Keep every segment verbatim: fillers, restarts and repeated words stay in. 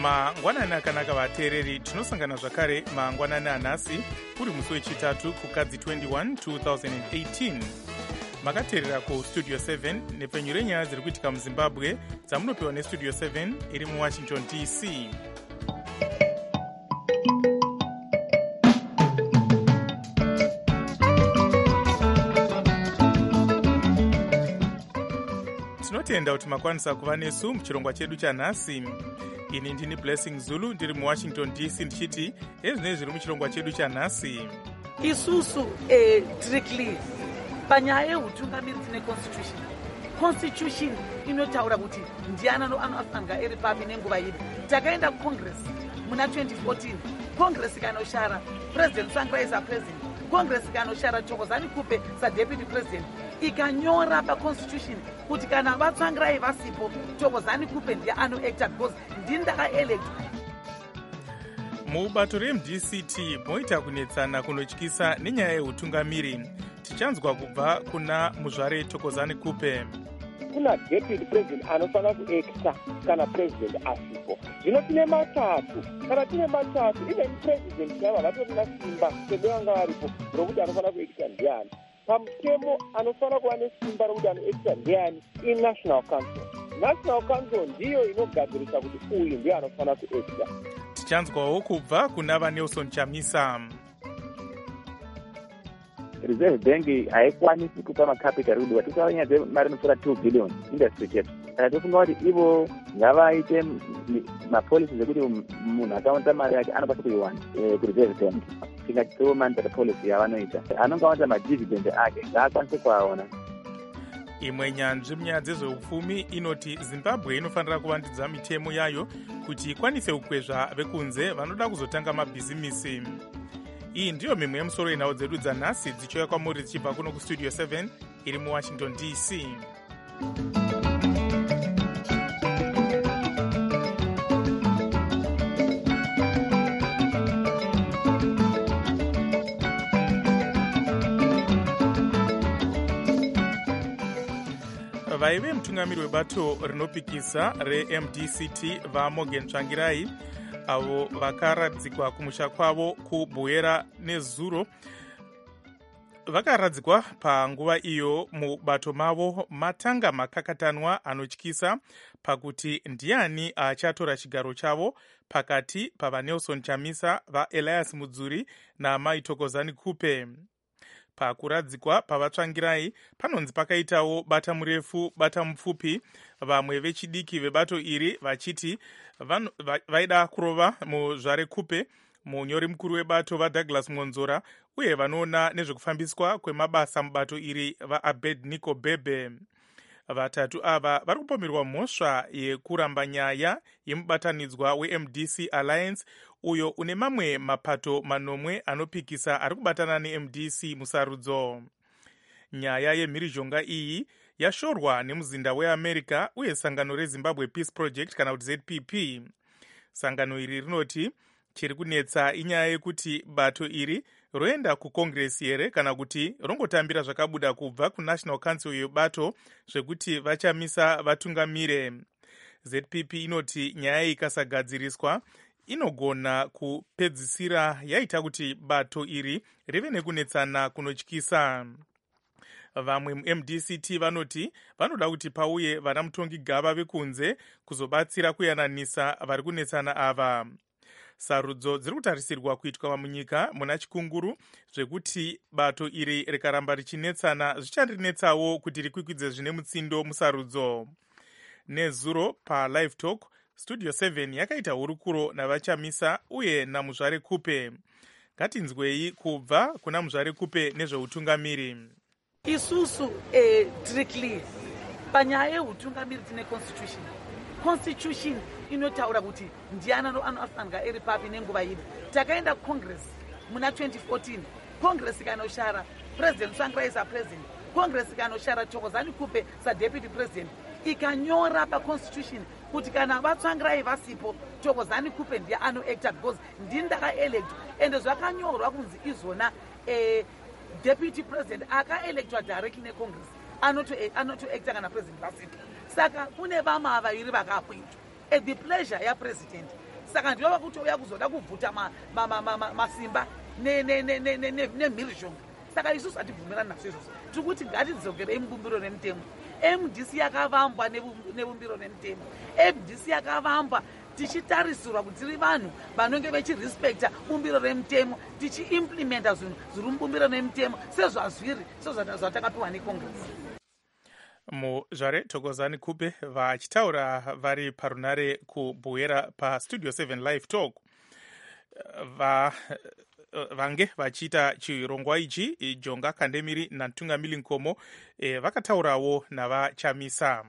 mangwanani akanaka vateereri, tinosangana zvakare mangwanani anhasi uri musi wechitatu kukadzi twenty-one two thousand eighteen. makateerera kustudio seven nepfenyu renyaya dziri kuitika muzimbabwe dzamunopiwa nestudio seven iri muwashington D C. tinotenda kuti makwanisa kuva nesu muchirongwa chedu chanhasi. ini ndini Blessing Zulu ndiri muwashington D C ndichiti ezvinei zviri muchirongwa chedu chanhasi. isusu eh, strictly panyaya yeutungamiri tine constitution constitution inotaura kuti ndiani anofanira iri papi nenguva iri. takaenda kucongress muna twenty fourteen, congress ikanoshara president Tsvangirai sapresident, congress ikanoshara Thokozani Kupe sadeputy president, ikanyora paconstitution kuti kana vatsvangirai vasipo Thokozani Kupe ndiye anoacta because ndini ndakaelectwa. mubato reM D C T moita kunetsana kunotyisa nenyaya yeutungamiri. tichanzwa kubva kuna muzvare Thokozani Kupe. kuna deputy president anofanira kuacta kana president asipo. zvino tine matatu, kana tine matatu even president yava vatorina simba sebe vanga varipo rokuti anofanira kuacta ndiani. pamutemo anofanira kuva nesimba rokuti anoacta ndiani inational council. national council ndiyo inogadzirisa kuti uyu ndiye anofanira kuacta. tichanzwawo kubva kuna vaNelson Chamisa. reserve bank haikwanisi kupa macapital kuti watisa nyaya dzemari inopfuura two billion industry chetu. saka tofunga kuti ivo ngavaite mapolicy zvekuti munhu akawanza mari yake anokwanisa kuiwana kureserve bank. tingatitomanda policy yavanoita anonga awanza madividend ake ngaakwanise kuaona. imwe nyanzvi munyaya dzezveupfumi inoti zimbabwe inofanira kuvandudza mitemo yayo kuti ikwanise kukwezva vekunze vanoda kuzotanga mabhizimisi. iyi ndiyo mimwe yemusoro yenhau dzedu dzanhasi dzichiuya kwamuri dzichibva kuno kustudio seven iri muwashington D C. vaive mutungamiri webato rinopikisa reM D C T vaMorgan Tsvangirai avo vakaradzikwa kumusha kwavo kubhuera nezuro vakaradzikwa panguva iyo mubato mavo matanga makakatanwa anotyisa pakuti ndiani achatora chigaro chavo pakati pavaNelson Chamisa, vaElias Mudzuri naMai Thokozani Kupe. pakuradzikwa pavatsvangirai panonzi pakaitawo bata murefu bata mupfupi. vamwe vechidiki vebato iri vachiti vaida kurova muzvare Kupe, munyori mukuru webato vaDouglas Monzora uye vanoona nezvekufambiswa kwemabasa mubato iri vaAbednego Bebe. vatatu ava vari kupomerwa mhosva yekuramba nyaya yemubatanidzwa weM D C Alliance uyo une mamwe mapato manomwe anopikisa ari kubatana neM D C musarudzo. nyaya yemhirizhonga iyi yashorwa nemuzinda weAmerica uye sangano reZimbabwe Peace Project kana kuti Z P P. sangano iri rinoti chiri kunetsa inyaya yekuti bato iri roenda kukongresi here kana kuti rongotambira zvakabuda kubva kunational council yebato zvekuti vachamisa vatungamire. Z P P inoti nyaya ikasagadziriswa inogona kupedzisira yaita kuti bato iri rive nekunetsana kunotyisa. vamwe muM D C T vanoti vanoda kuti pauye vana mutongi gava vekunze kuzobatsira kuyananisa vari kunetsana ava. sarudzo dziri kutarisirwa kuitwa munyika muna chikunguru zvekuti bato iri rikaramba richinetsana zvichandinetsawo kuti rikwikwidze zvine mutsindo musarudzo. nezuro paLive Talk studio seven yakaita hurukuro navachamisa uye namuzvare Kupe. ngatinzwei kubva kuna muzvare Kupe nezveutungamiri. isusu eh, strictly panyaya yeutungamiri tine constitution constitution inotaura kuti ndiani anofanira iri papi nenguva iri. takaenda kucongress muna twenty fourteen, congress ikanoshara president Tsvangirai sapresident, congress ikanoshara Thokozani Kupe sadeputy president, ikanyora paconstitution kuti kana vatsvangirai vasipo Thokozani Kupe ndiye anoacta because ndini ndakaelectwa ende zvakanyorwa kunzi izona eh, deputy president akaelectwa directly necongress anotoacta kana president vasipo. saka kune vama vaviri vakapointwa at the pleasure yapresident saka ndiyo vakutouya kuzoda kubvuta masimba nemhirizhonga. Saka isusu hatibvumirani nazvo izvozvo. Tiri kuti ngatidzokerei mubumbiro nemutemo. M D C yakavambwa nebumbiro nemutemo. M D C yakavambwa tichitarisirwa kuti tiri vanhu vanonge vechirespekta bumbiro remutemo, tichiimplimenta zvinhu zviri mubumbiro nemutemo sezvazviri sezvatakapiwa necongress. Muzvare Thokozani Kupe vachitaura vari parunare kubhuera pastudio seven live talk va vange vachiita chirongwa ichi. Jonga Kandemiri naNtungamiri Nkomo e, vakataurawo navachamisa.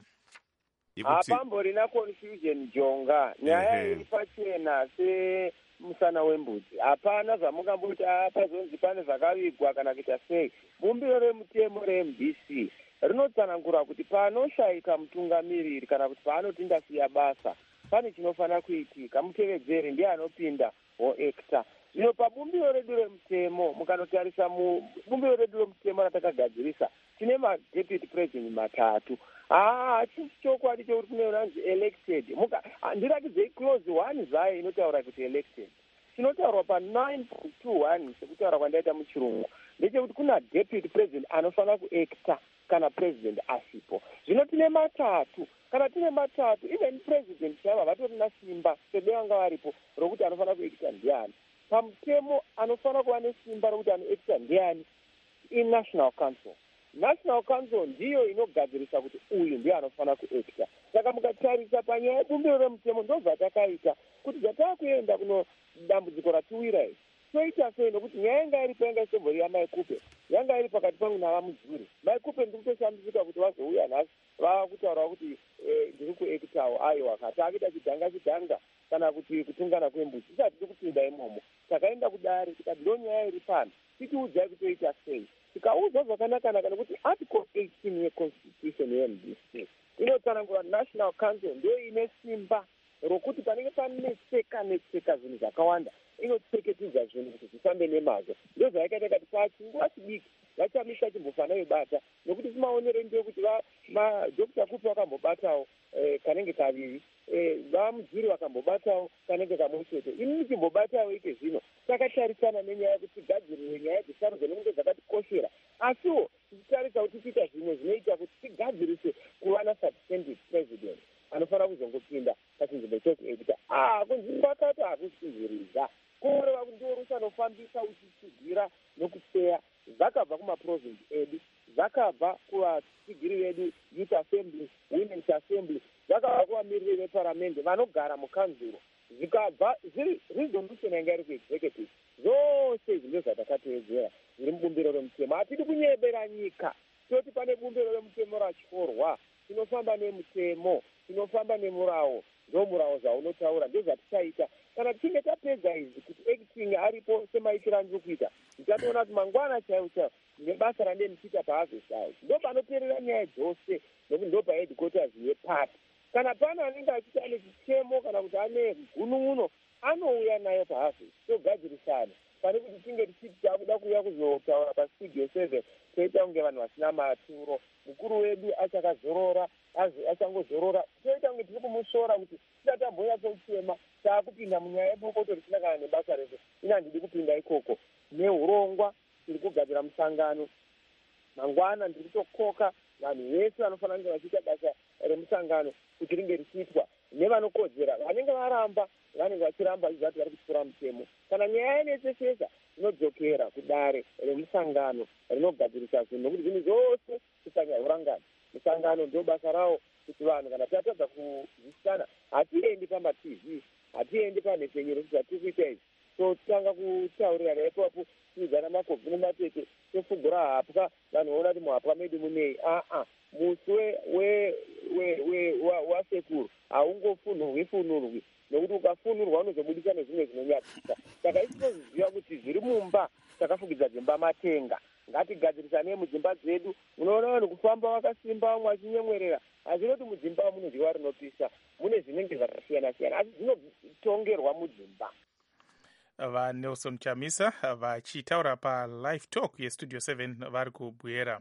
Hapamborina confusion Jonga, nyaya iri pachena semusana wembudzi. Hapana zvamungamboti pazonzi pane zvakavigwa kana kuita sei. Bumbiro remutemo reM D C rinotsanangura kuti panoshaika mutungamiriri kana kuti paanotindasiya basa pane chinofanira kuitika, mutevedzeri ndiye anopinda oekta. Zvino pabumbiro redu remutemo, mukanotarisa mubumbiro redu remutemo ratakagadzirisa, tine madeputy president matatu. Ah, hachisi chokwadi chokuti kune unanzi elected. Ndirakidzei clause one zvayo inotaura kuti elected. Chinotaurwa pa nine point two one sekutaura kwandaita muchirungu ndechekuti kuna deputy president anofanira kuekta kana president asipo. Zvino tine matatu. Kana tine matatu, even president chaiva vatorina simba sedevanga varipo rokuti anofanira kuekta ndiani. Pamutemo anofanira kuva nesimba rokuti anoekta ndiani inational council. National council ndiyo inogadzirisa kuti uyu ndiye anofanira kuekta. Saka mukatarisa panyaya yebumbiro remutemo ndo zvatakaita kuti zvatakuenda kuno dambudziko ratiwira iri toita sei nokuti nyaya yanga iri payanga isembori yaMai Kupe yanga iri pakati pangu navamudzuri. Mai Kupe ndiri kutoshambidzika kuti vazouya nhasi vava kutaura kuti ndiri kuektawo aiwa kati akuita chidhanga chidhanga kana kuti kutungana kwembudzi isati tiri kupinda imomo. Takaenda kudare tikati ndo nyaya iri pano titiudzai kutoita sei. Tikaudzwa zvakanaka nekuti article eighteen yeconstitution yeM D C inotsanangura national council ndio ine simba rokuti panenge panetseka netseka zvinhu zvakawanda inotseketedza zvinhu kuti zvifambe nemazvo. Ndo zvayakaita kati pachinguva chidiki vachamisa chimbofana ibata nokuti timaonere ndeyekuti madhokita Kupe vakambobatawo kanenge kaviri, vamudziri vakambobatawo kanenge kamwe chete, ini chimbobatawo ike zvino. Takatarisana nenyaya yekuti tigadzirire nyaya dzesarudzo nekunge dzakatikoshera, asiwo tichitarisa kuti tiita zvimwe zvinoita kuti tigadzirise kuva nasubstandard president anofanira kuzongopinda pachinzvimbo chokuekta. Ah, kunzvimbo akati hakusiziriza kureva kuti ndiwo rusanofambisa uchitsigirira nokutseya zvakabva kumaprovinsi edu, zvakabva kuvatsigiri vedu youth assembly, women's assembly, zvakabva kuvamiriri veparamende vanogara mukanzuro, zvikabva zviri resolution yanga iri kuexecutive. Zvose izvi ndo zvatakatevedzera zviri mubumbiro remutemo. Hatidi kunyebera nyika toti pane bumbiro remutemo ratyorwa, tinofamba nemutemo, tinofamba nemurawo, ndo murawo zvaunotaura ndo zvatichaita. Kana tichinge tapedza izvi kuti acting aripo semaitiro andiri kuita, tichatoona kuti mangwana chaiwo chaiwo nebasa randenichiita paharvest house ndo panoperera nyaya dzose nokuti ndo paheadquarters yeparty. Kana pane anenge achiti ane chichemo kana kuti ane gunun'uno anouya nayo paharvest togadzirisana pane kuti tinge tichiti takuda kuuya kuzotaura pastudio seven toita kunge vanhu vasina maturo. Mukuru wedu achakazorora achangozorora toita kunge tiri kumusora kuti tisati tambonyatsochema taakupinda munyaya yebukoto risina kana nebasa rese. Ina handidi kupinda ikoko neurongwa, tiri kugadzira musangano mangwana, ndiri kutokoka vanhu vese vanofanira kunge vachiita basa remusangano kuti ringe richiitwa nevanokodzera vanenge varamba vanenge vachiramba izvati vari kutyura mutemo. Kana nyaya yenetsesesa inodzokera kudare remusangano rinogadzirisa zvinhu nokuti zvinhu zvose tisanyaurangana. Musangano ndo basa rawo kuti vanhu kana tatadza kuzwisana hatiendi pamatv, hatiendi panhepenyero zvatiri kuita izvi totanga kutaurirana ipapo tiidzana makobvu nematete tofugura hapwa vanhu vaona kuti muhapwa medu munei. Aa, musi wasekuru haungofunurwi funurwi nokuti ukafunurwa unozobudisa nezvimwe zvinonyadzisa. Saka isi toziziva kuti zviri mumba takafukidza dzimba matenga, ngatigadzirisane mudzimba dzedu. Unoona vanhu kufamba vakasimba vamwe vachinyemwerera, hazvino kuti mudzimba mune ziva rinopisa, mune zvinenge zvakasiyana siyana asi zvinotongerwa mudzimba. VaNelson Chamisa vachitaura palive talk yestudio seven vari kubhuera.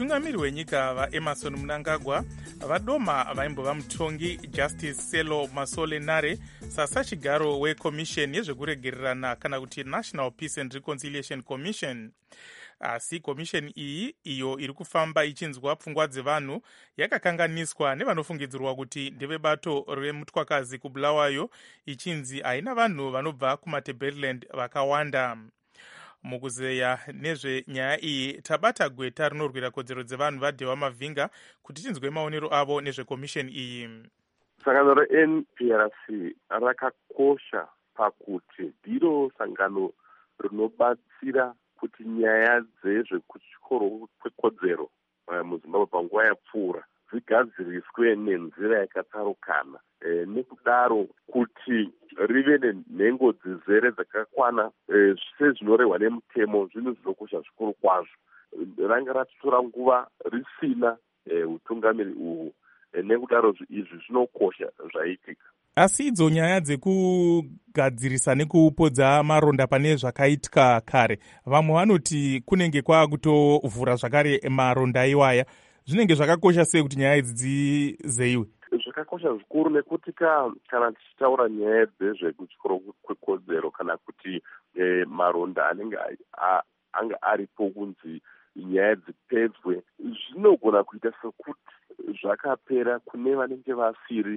vatungamiri wenyika vaemerson mnangagwa vadoma vaimbova mutongi justice selo masole nare sasachigaro wekomisheni yezvekuregererana kana kuti national peace and reconciliation commission. Asi komisheni iyi iyo iri kufamba ichinzwa pfungwa dzevanhu yakakanganiswa nevanofungidzirwa kuti ndevebato remutwakazi kubulawayo, ichinzi haina vanhu vanobva kumatebeleland vakawanda. Mukuzeya nezvenyaya iyi tabata gweta rinorwira kodzero dzevanhu vadhewa mavhinga kuti tinzwe maonero avo nezvekomisheni iyi. Sangano re-N P R C rakakosha pakuti ndiro sangano rinobatsira kuti nyaya dzezvekutyoro kwekodzero muZimbabwe panguva yapfuura dzigadziriswe nenzira yakatsarukana, e, nekudaro kuti rive nenhengo dzizere dzakakwana e, sezvinorehwa nemutemo, zvinhu zvinokosha zvikuru kwazvo. Ranga ratitora nguva risina e, utungamiri uhu, e, nekudaro izvi zvinokosha zvaitika. Asi idzo nyaya dzekugadzirisa nekupodza maronda pane zvakaitika kare, vamwe vanoti kunenge kwakutovhura zvakare maronda iwaya. Zvinenge zvakakosha sei kuti nyaya idzi dzizeyiwe? Zvakakosha zvikuru nekuti kana tichitaura nyaya dzezvekutyoro kwekodzero kana kuti e, maronda anenge anga aripo kunzi nyaya dzipedzwe, zvinogona kuita sekuti zvakapera kune vanenge vasiri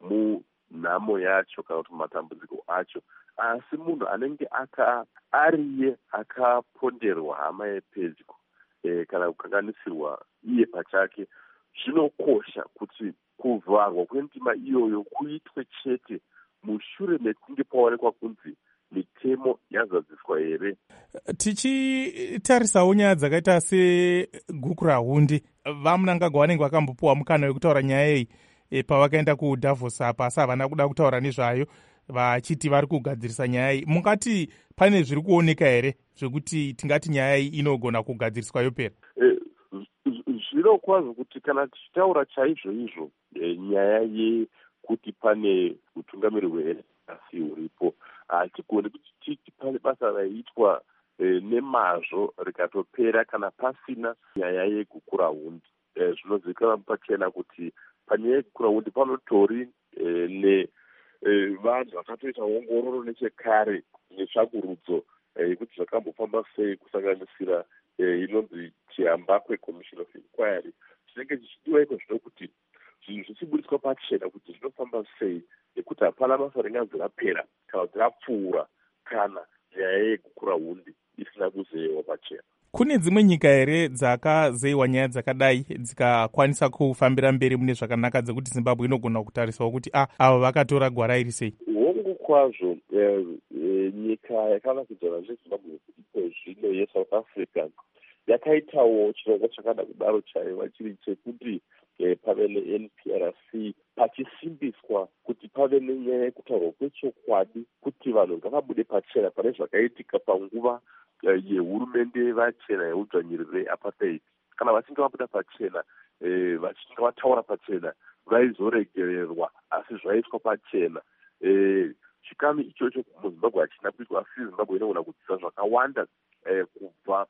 munhamo yacho kana kuti matambudziko acho. Asi munhu anenge aka ariye akaponderwa hama yepedyo e, kana kukanganisirwa iye pachake, zvinokosha kuti kuvharwa kwendima iyoyo kuitwe chete mushure mekunge paonekwa kunzi mitemo yazadziswa here. Tichitarisawo nyaya dzakaita segukurahundi, vaMnangagwa vanenge vakambopiwa mukana wekutaura nyaya iyi e, pavakaenda kuDavos apa, asi havana kuda kutaura nezvayo vachiti vari kugadzirisa nyaya iyi. Mungati pane zviri kuoneka here zvekuti tingati nyaya iyi inogona kugadziriswa yopera? E, zvino kwazvo kuti kana tichitaura chaizvo izvo e, nyaya yekuti pane utungamiri hweasi huripo, hatigoni kuti titi pane basa raiitwa e, nemazvo rikatopera kana pasina nyaya yegukurahundi. E, zvinozivikanwa pachena kuti panyaya yegukurahundi panotori e, ne e, vanhu vakatoita ongororo nechekare netsvakurudzo yekuti e, zvakambofamba sei, kusanganisira e, inonzi Chiambakwe Commission of Inquiry. Chinenge chichidiwa iko zvino kuti zvinhu zvichibudiswa pachena kuti zvinofamba sei, nekuti hapana basa ringanzi rapera kana kuti rapfuura kana nyaya yegukurahundi isina kuzeyiwa pachena. Kune dzimwe nyika here dzakazeyiwa nyaya dzakadai dzikakwanisa kufambira mberi mune zvakanaka, dzekuti Zimbabwe inogona kutarisawo kuti ah, ava vakatora gwara iri sei? Hongu kwazvo e, e, nyika yakavakidzana neZimbabwe ipo zvino yeSouth Africa yakaitawo chirongwa chakada kudaro chaiva chiri chekuti e, pave ne-N P R C pachisimbiswa kuti pave nenyaya yekutaurwa kwechokwadi, kuti vanhu ngavabude pachena pane zvakaitika panguva e, yehurumende vachena yeudzvanyiriri reapartheid. Kana vachinge vabuda pachena e, vachinge vataura pachena vaizoregererwa, asi zvaitwa pachena. E, chikamu ichocho muZimbabwe hachina kuitwa, asi Zimbabwe inogona kudzidza zvakawanda e, kubva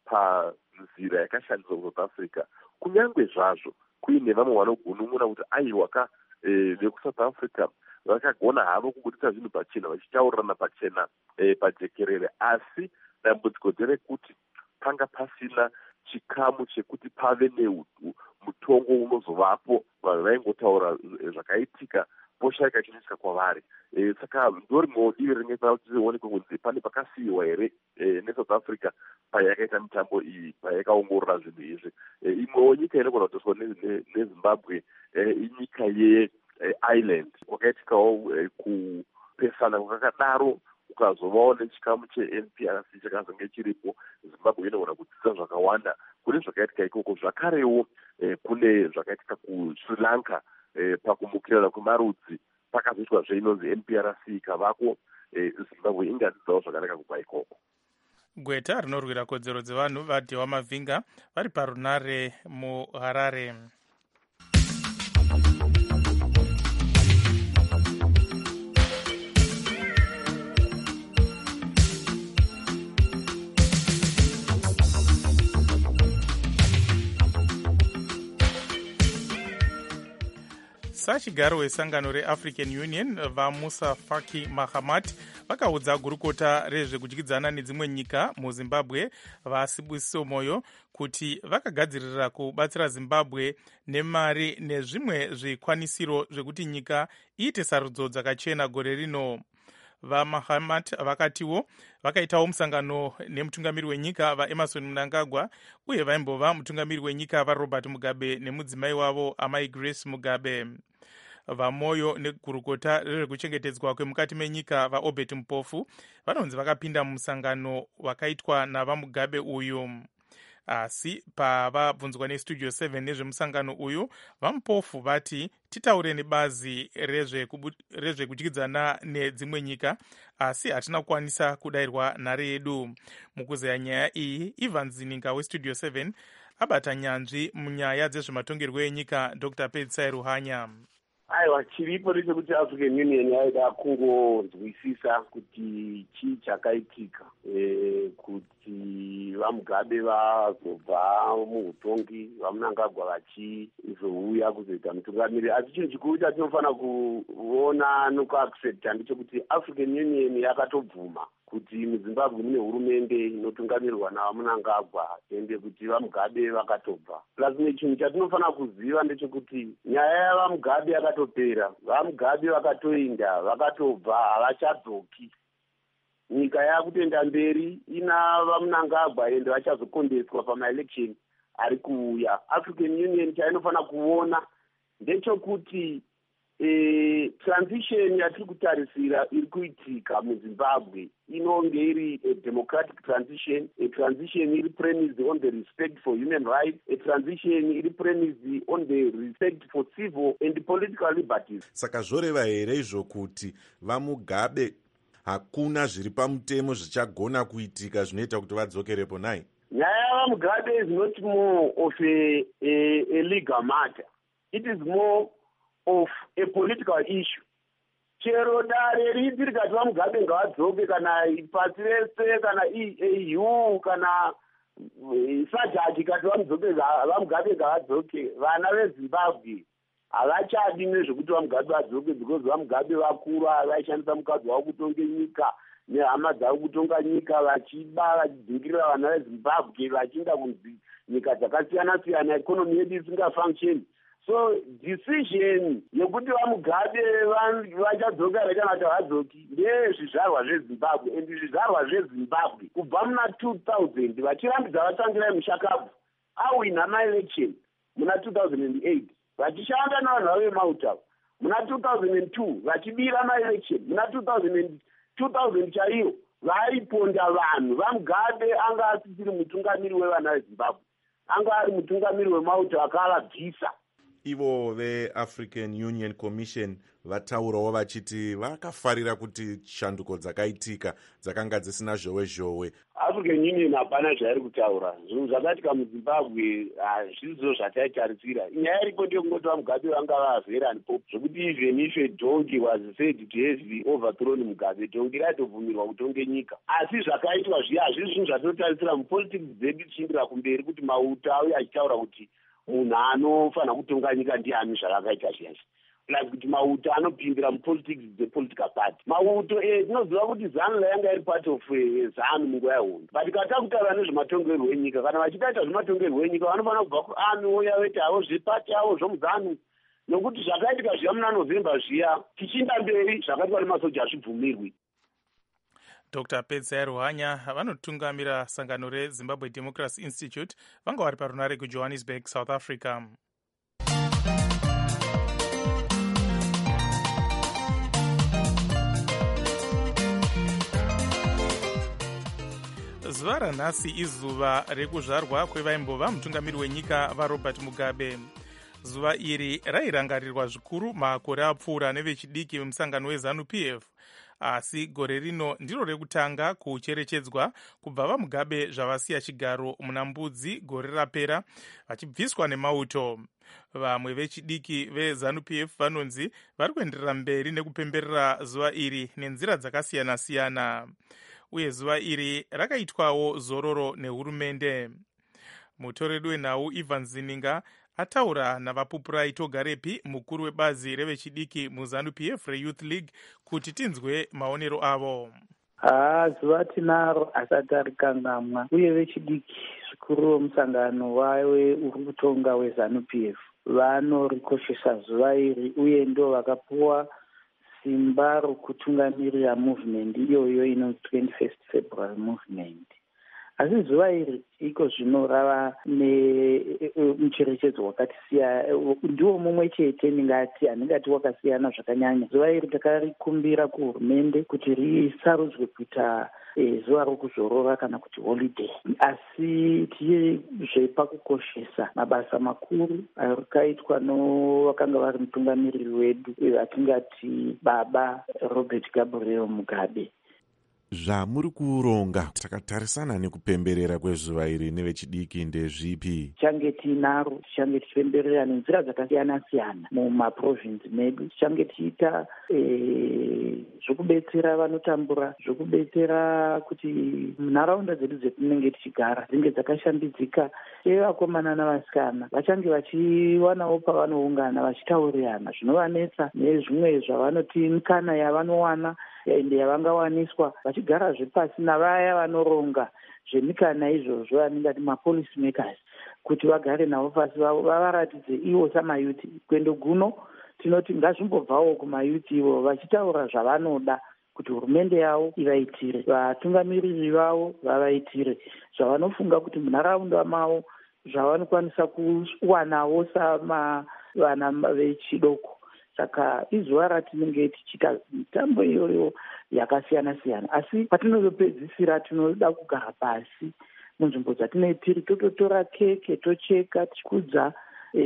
panzira yakashandiswa kuSouth Africa. Kunyange zvazvo kuine vamwe vanogunun'una kuti aiwa ka e, vekuSouth Africa vakagona havo kubudisa zvinhu pachena vachitaurirana pachena e, pajekerere, asi dambudziko nderekuti panga pasina chikamu chekuti pave nemutongo unozovapo, vanhu vaingotaura zvakaitika poshaika chinoitika kwavari. E, saka ndorimwewo divi ringaita kuti rionekwe kunzi pane pakasiyiwa here e, neSouth Africa payakaita mitambo iyi, payakaongorora zvinhu izvi. E, imwewo nyika inogona kutoswa neZimbabwe e, inyika yeIreland, kwakaitikawo e, kupesana kwakadaro ukazovawo nechikamu che-N P R C chakazonge chiripo. Zimbabwe inogona kudzidza zvakawanda kune zvakaitika ikoko. Zvakarewo e, kune zvakaitika kuSri Lanka e, pakumukirana kwemarudzi pakazoitwa zveinonzi N P R C ikavako. e, Zimbabwe ingadzidzawo zvakanaka kubva ikoko. Gweta rinorwira kodzero dzevanhu vadhewa mavhinga vari parunare muHarare. sachigaro wesangano reafrican union vamusa faki mahamat vakaudza gurukota rezvekudyidzana nedzimwe nyika muzimbabwe vasibusiso moyo kuti vakagadzirira kubatsira zimbabwe nemari nezvimwe zvikwanisiro zvekuti nyika iite sarudzo dzakachena gore rino. VaMahamat vakatiwo vakaitawo musangano nemutungamiri wenyika vaEmerson Mnangagwa uye vaimbova mutungamiri wenyika vaRobert Mugabe nemudzimai wavo amai Grace Mugabe. Vamoyo negurukota rezvekuchengetedzwa kwemukati menyika vaObert Mpofu vanonzi vakapinda mumusangano wakaitwa navaMugabe uyu. Asi pavabvunzwa nestudio seven nezvemusangano uyu, vaMpofu vati titaure nebazi rezvekudyidzana nedzimwe nyika, asi hatina kukwanisa kudayirwa nhare yedu. Mukuzeya nyaya iyi, Ivan Zininga westudio seven abata nyanzvi munyaya dzezvematongerwo enyika Dr Pedzisai Ruhanya. Aiwa, chiripo ndechekuti African Union yaida kungonzwisisa kuti chii chakaitika, e, kuti vaMugabe vazobva muutongi, vaMnangagwa vachizouya kuzoita mutungamiri. Asi chinhu chikuru chatinofanira kuona nokuaccepta ndechekuti African Union yakatobvuma kuti muZimbabwe mune hurumende inotungamirwa navaMnangagwa ende kuti vaMugabe vakatobva. Plus nechinhu chatinofanira kuziva ndechekuti nyaya yavaMugabe yakatopera, vaMugabe vakatoinda, vakatobva, havachadzoki. Nyika yakutoenda mberi, ina vaMnangagwa ende vachazokondeswa pamaelection ari kuuya. African Union chainofanira kuona ndechekuti E, transition yatiri kutarisira iri kuitika muZimbabwe inonge iri a democratic transition, a transition iri premised on the respect for human rights, a transition iri premised on the respect for civil and political liberties. Saka zvoreva here izvo kuti vaMugabe hakuna zviri pamutemo zvichagona kuitika zvinoita kuti vadzokerepo nai? Nyaya yavaMugabe is not more of a, a, a legal matter. It is more of a political issue. Chero dare riti rikati vaMugabe ngavadzoke, kana pasi rese, kana E A U, kana sajaji kati vaMugabe ngavadzoke, vana veZimbabwe havachadi nezvekuti vaMugabe vadzoke, because vaMugabe vakura, vaishandisa mukadzi wavo kutonga nyika nehama dzavo kutonga nyika, vachiba vachidhinkirira vana veZimbabwe, vachinda kunzi nyika dzakasiyana siyana, ikonomi yedu isingafunctioni. So decision yekuti vaMugabe vachadzoka here kana kuti havadzoki ndezvizvarwa zveZimbabwe, and zvizvarwa zveZimbabwe kubva muna two thousand vachirambidza vatangira mushakabvu awina maelection muna two thousand eight, vachishanda navanhu vave mautavo muna two thousand two, vachibira maelection muna two thousand chaiyo vaiponda vanhu. vaMugabe anga asisiri mutungamiri wevana veZimbabwe, anga ari mutungamiri wemauto akalavhisa. Ivo veAfrican Union Commission vataurawo vachiti vakafarira kuti shanduko dzakaitika dzakanga dzisina zhowe zhowe. African Union hapana zvairi kutaura. Zvinhu zvakaitika muZimbabwe hazvizo zvataitarisira. Nyaya iripo ndeyekungoti vaMugabe vanga vavhera and pop, zvokuti even if a donkey was said to have overthrown Mugabe, donkey raitobvumirwa kutonge nyika. Asi zvakaitwa zviya hazvisi zvinhu zvatinotarisira mupolitics dzedu tichiindira kumberi, kuti mauto auya achitaura kuti munhu anofanira kutonga nyika ndiani zvakakaita zviyazi. Plus kuti mauto anopindira mupolitics dzepolitical party. Mauto eh tinoziva kuti ZANU yanga iri part of ZANU munguva yehondo. But kata kutaura nezvematongerwo enyika, kana vachitaita zvematongerwo enyika vanofanira kubva kuANU voya voitawo zvepati avo zvomuZANU, nokuti zvakaitika zviya muna November zviya tichinda mberi zvakaitwa nemasoja hazvibvumirwi. Dr Pedzisai Ruhanya vanotungamira sangano reZimbabwe Democracy Institute vanga vari parunare kuJohannesburg, South Africa. Zuva ranhasi izuva rekuzvarwa kwevaimbova mutungamiri wenyika vaRobert Mugabe. Zuva iri rairangarirwa zvikuru makore apfuura nevechidiki vemusangano weZANU P F. Asi gore rino ndiro rekutanga kucherechedzwa kubva vaMugabe zvavasiya chigaro muna Mbudzi gore rapera vachibviswa nemauto. Vamwe vechidiki veZANU P F vanonzi vari kuenderera mberi nekupemberera zuva iri nenzira dzakasiyana siyana. Uye zuva iri rakaitwawo zororo nehurumende. Mutoredi wenhau Ivan Zininga ataura navapupura Togarepi, mukuru webazi revechidiki muZANU P F reYouth League, kuti tinzwe maonero avo. haa zuva tinaro asati arikangamwa, uye vechidiki zvikuru musangano wawe uri kutonga weZANU P F vanorikoshesa zuva iri, uye ndo vakapuwa simba rokutungamirira movement iyoyo inonzi twenty-first February movement. Asi zuva iri iko zvino rava nemucherechedzo wakati siya, ndiwo mumwe chete ndingati handingati wakasiyana zvakanyanya. Zuva iri takarikumbira kuhurumende kuti risarudzwe kuita e, zuva rokuzorora kana kuti holiday, asi tiyezve pakukoshesa mabasa makuru akaitwa novakanga vari mutungamiriri wedu vatingati baba Robert Gabriel Mugabe. Zvamuri kuronga takatarisana nekupemberera kwezuva iri nevechidiki ndezvipi? Tichange tinaro, tichange tichipemberera nenzira dzakasiyana siyana mumaprovinsi medu. Tichange tiita e, zvokubetsera vanotambura, zvokubetsera kuti munharaunda dzedu dzetinenge tichigara dzinge dzakashambidzika. Vakomana navasikana vachange vachiwanawo pavanoungana vachitaurirana zvinovanetsa nezvimwe zvavanoti mikana yavanowana ende yavangawaniswa, vachigarazve pasi navaya vanoronga zvemikana izvozvo vaningati mapolicy makers, kuti vagare navo pasi vavaratidze ivo samayuti kwendo guno. Tinoti ngazvimbobvawo kumayuti ivo vachitaura zvavanoda kuti hurumende yavo ivaitire, vatungamiriri vavo vavaitire zvavanofunga kuti munharaunda mavo zvavanokwanisa kuwanawo sama vana vechidoko. Saka izuva ratinenge tichita mitambo iyoyo yakasiyana siyana, asi patinozopedzisira tinoda kugara pasi munzvimbo dzatinenge tiri tototora keke tocheka tichikudza e,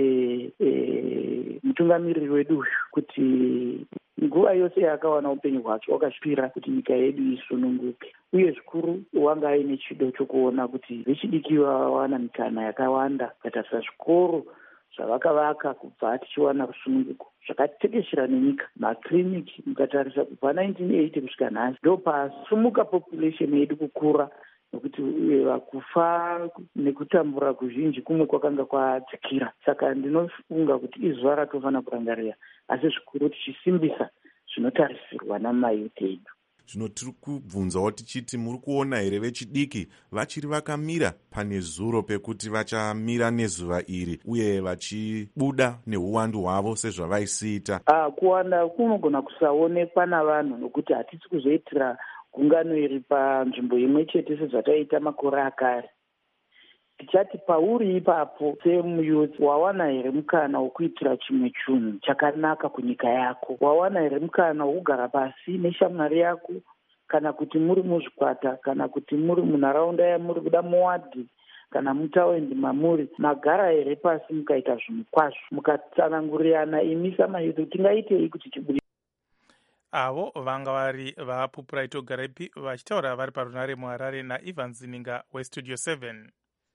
e, mutungamiriri wedu uyu kuti nguva yose yakawana upenyu hwake wakasvipira kuti nyika yedu isununguke, uye zvikuru wanga aine chido chokuona kuti vechidiki vawana mikana yakawanda kutarisa zvikoro zvavakavaka kubva tichiwana rusununguko zvakatekeshera nenyika, makiriniki mukatarisa kubva nineteen eighty kusvika nhasi ndo pasumuka population yedu kukura, nokuti vakufa nekutambura kuzhinji kumwe kwakanga kwadzikira. Saka ndinofunga kuti izuva ratofanira kurangarira, asi zvikuru tichisimbisa zvinotarisirwa namayuti edu. Zvino tiri kubvunzawo tichiti muri kuona here vechidiki vachiri vakamira pane zuro pekuti vachamira nezuva iri uye vachibuda neuwandu hwavo sezvavaisiita? Ah, kuwanda kunogona kusaonekwa navanhu nokuti hatisi kuzoitira gungano iri panzvimbo imwe chete sezvataita makore akare. Tichati pauri ipapo semuyuthi wawana here mukana wokuitira chimwe chinhu chakanaka kunyika yako? Wawana here mukana wokugara pasi neshamwari yako, kana kuti muri muzvikwata, kana kuti muri munharaunda yamuri kuda muwadhi, kana mutaundi mamuri, magara here pasi mukaita zvinhu kwazvo mukatsanangurirana imi samayuthi tingaitei kuti tibudi? Avo vanga vari vapupura Togarepi vachitaura vari parunare muHarare naIvan Zininga weStudio seven.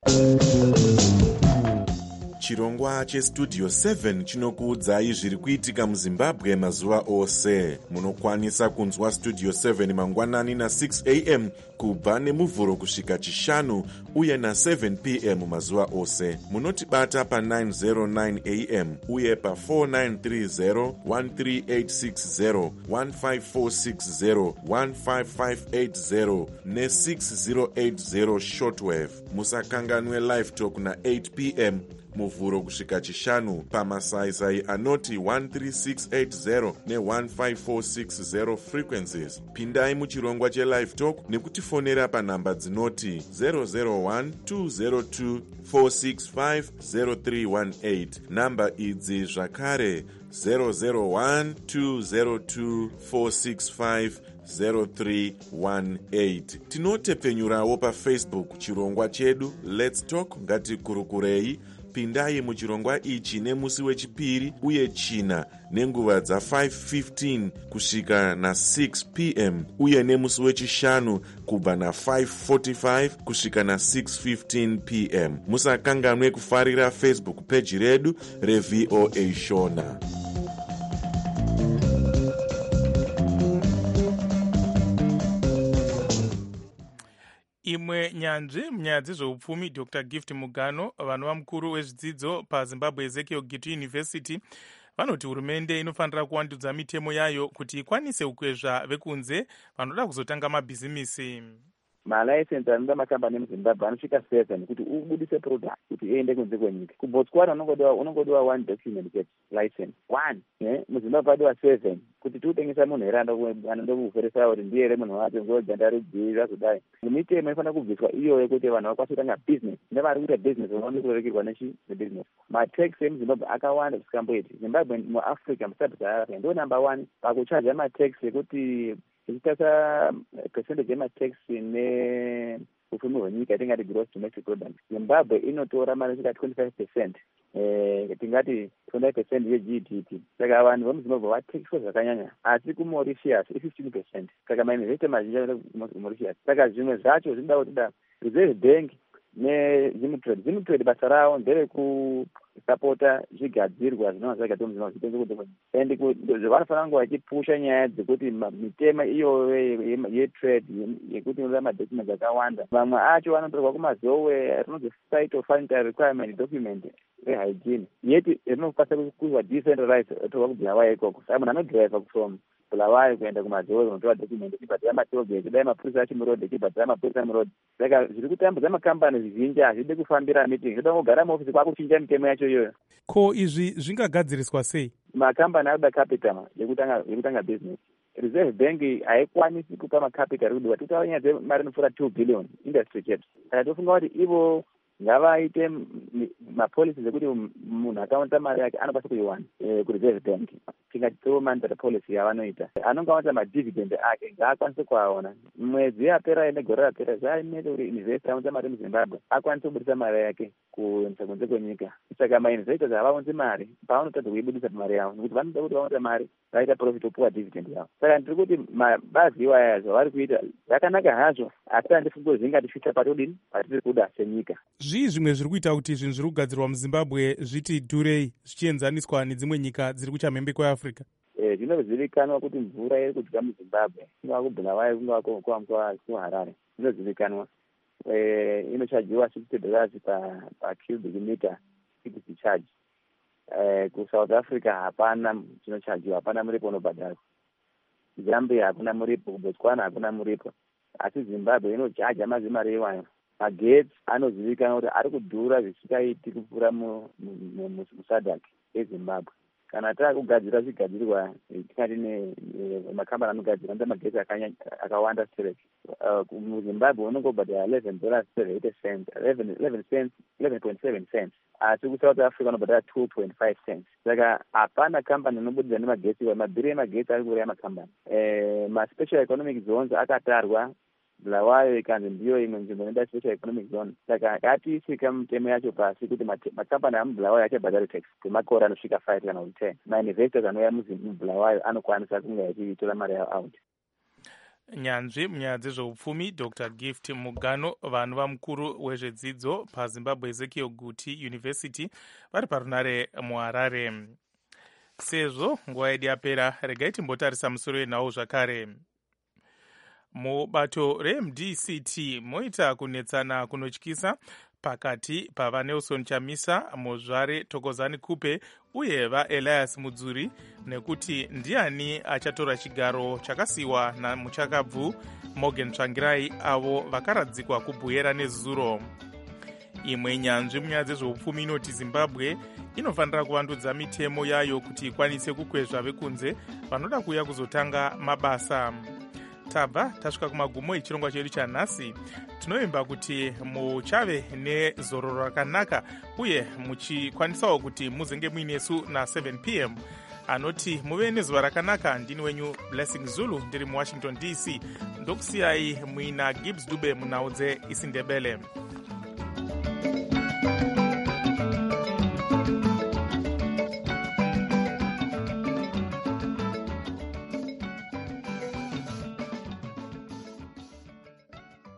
Chirongwa cheStudio seven chinokuudzai zviri kuitika muZimbabwe mazuva ose. Munokwanisa kunzwa Studio seven mangwanani na six a m kubva nemuvhuro kusvika chishanu uye na seven p m mazuva ose. Munotibata pa nine oh nine a m uye pa four nine three zero, one three eight six zero, one five four six zero, one five five eight zero ne six zero eight zero shortwave. Musakanganwe live talk na eight p m muvhuro kusvika chishanu pamasaisai anoti one three six eight zero ne one five four six zero frequencies. Pindai muchirongwa chelive talk nekutifonera panhamba dzinoti zero zero one two zero two four six five zero three one eight. Namba idzi zvakare zero zero one two zero two four six five zero three one eight. Tinotepfenyurawo paFacebook chirongwa chedu Let's Talk Ngatikurukurei. Pindai muchirongwa ichi nemusi wechipiri uye china nenguva dza five fifteen kusvika na six p m uye nemusi wechishanu kubva na five forty-five kusvika na six fifteen p m. Musakanganwe kufarira Facebook page redu reV O A Shona. imwe nyanzvi munyaya dzezveupfumi Dr Gift Mugano, vanova mukuru wezvidzidzo paZimbabwe Ezekiel Giti University, vanoti hurumende inofanira kuvandudza mitemo yayo kuti ikwanise kukwezva vekunze vanoda kuzotanga mabhizimisi. Malaisensi anoda makambani emuZimbabwe anosvika seven kuti ubudise product kuti iende kunze kwenyika. kuBotswana unongodiwa unongodiwa one document get license one, eh muZimbabwe adiwa seven kuti tiutengesa munhu here anoda kuferesa kuti ndiye here munhu wacho ngojanda rudzii zvazodai. Mitemo inofanira kubviswa iyoyo kuti vanhu vakwanise kutanga business nevari kuita business vanofanira kurekerwa nechi nebusiness. Matax emuZimbabwe akawanda zvisingamboiti. Zimbabwe muAfrica muSub-Sahara ndo number one pakuchaja matax ekuti ichitasa percentage yematax ne upfumi hwenyika yatingati gross domestic product. Zimbabwe inotora mari kusvika twenty-five percent, eh tingati twenty-five percent ye-G D P. Saka vanhu vemuZimbabwe vataxwa zvakanyanya, asi kuMauritius fifteen percent. Saka mainvesta mazhinji anoenda kuMauritius. Saka zvimwe zvacho zvinoda kuti da Reserve Bank neZimtrade Zimtrade basa rawo nderekusapota zvigadzirwa zvinonga zvagadzirwa muZimbabwe zvitenze kunze kwenyika. Ende vanofanira kunge vachipusha nyaya dzekuti mitemo iyoyo yetrade yekuti inoda madocuments akawanda, vamwe acho vanotorwa kumazowe rinonzi phytosanitary requirement document rehygiene, yeti rinokwanisa kuizwa decentralized otorwa kuBulawayo ikoko. Saka munhu anodhiraivha from Bulawayo kuenda kumazowe unotora document echibhadhira matollgate, dai mapurisa achimurodhi echibhadhira mapurisa murodhi. Saka zviri kutambudza makambani zvizhinji hazvidi kufambira meeting, zvoda kugara muofisi kwakuchinja mitemo yacho iyoyo. Ko izvi zvingagadziriswa sei? Makambani anoda capital yekutanga yekutanga business. Reserve Bank haikwanisi kupa macapital kudiwa. Titaura nyaya dzemari inopfuura two billion industry chete. Saka tofunga kuti ivo ngavaite mapolicies ekuti munhu akawanza mari yake anokwanisa kuiwana kuReserve Bank. Tingatiwo monetary policy yavanoita. Anonga awanza madividend ake ngaakwanise kuaona. Mwedzi yapera negore rapera zvaimete kuti investor awanza mari muZimbabwe akwanise kubudisa mari yake kuendesa kunze kwenyika. Saka mainvestors havawanzi mari pavanotadza kuibudisa mari yavo nekuti vanoda kuti vawanza mari vaita profit opuwa dividend yavo. Saka ndiri kuti mabazi iwaya zvavari kuita zvakanaka hazvo, asi handifungi kuti zvingatifita patodini patiri kuda senyika. Zvii zvimwe zviri kuita kuti zvinhu zviri kugadzirwa muZimbabwe zviti dhurei zvichienzaniswa nedzimwe nyika dziri kuchamhembe kweAfrica? Eh, zvinozivikanwa kuti mvura iri kudya muZimbabwe, kungava kuBulawayo kungava kuHarare, zvinozivikanwa. Eh, inochajiwa sixty dollars pa pa cubic meter fixed charge. Eh, kuSouth Africa hapana chinochajiwa, hapana muripo unobhadharwa. Zambia hakuna muripo, kuBotswana hakuna muripo, asi Zimbabwe inochaja mazimari iwayo. Magetsi anozivikanwa kuti ari kudhura zvisikaiti kupfuura muSADC eZimbabwe. Kana taakugadzira zvigadzirwa tingati nemakambani anogadzira nda magetsi akawanda straight. MuZimbabwe unongobhadhara eleven dollars eighty cents, eleven cents, eleven point seven cents. Asi kuSouth Africa unobhadhara two point five cents. Saka hapana kambani inobudisa nemagetsi iwayo, mabhiri emagetsi ari kuuraya makambani. Eh, ma-special economic zones akatarwa, Bulawayo ikanzi ndiyo imwe nzvimbo inoda special economic zone. Saka ngatiisika mitemo yacho pasi kuti makambani amubulawayo achabhadhara tax kwemakore anosvika five kana kuti ten. Mainvestors anouya mubulawayo anokwanisa kunge achitora mari yavo out. Nyanzvi munyaya dzezveupfumi Dr Gift Mugano, vanova mukuru wezvedzidzo paZimbabwe Ezekiel Giti University, vari parunare muHarare. Sezvo nguva yedu yapera, regai timbotarisa musoro wenhau zvakare. Mubato reM D C T moita kunetsana kunotyisa pakati pavaNelson Chamisa, Mozvare Thokozani Kupe uye vaElias Mudzuri nekuti ndiani achatora chigaro chakasiyiwa namuchakabvu Morgan Tsvangirai avo vakaradzikwa kubhuyera nezuro. Imwe nyanzvi munyaya dzezveupfumi inoti Zimbabwe inofanira kuvandudza mitemo yayo kuti ikwanise kukwezva vekunze vanoda kuuya kuzotanga mabasa. Tabva tasvika kumagumo echirongwa chedu chanhasi. Tinovimba kuti muchave nezororo rakanaka uye muchikwanisawo kuti muzenge muinesu na seven p m anoti muve nezuva rakanaka. Ndini wenyu Blessing Zulu ndiri muWashington D C, ndokusiyai muina Gibbs Dube munhau dzeIsindebele.